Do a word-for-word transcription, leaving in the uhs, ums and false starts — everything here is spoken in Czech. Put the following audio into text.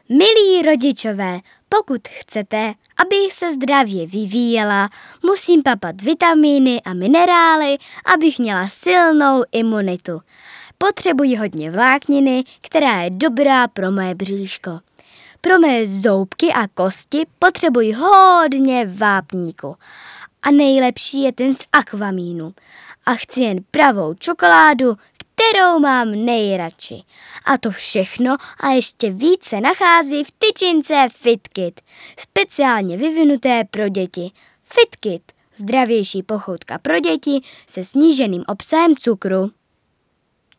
Milí rodičové, pokud chcete, aby se zdravě vyvíjela, musím papat vitamíny a minerály, abych měla silnou imunitu. Potřebuji hodně vlákniny, která je dobrá pro moje bříško. Pro mé zoubky a kosti potřebuji hodně vápníku. A nejlepší je ten z akvamínu. A chci jen pravou čokoládu, kterou mám nejradši. A to všechno a ještě více nachází v tyčince FitKit, speciálně vyvinuté pro děti. FitKit, zdravější pochoutka pro děti se sníženým obsahem cukru.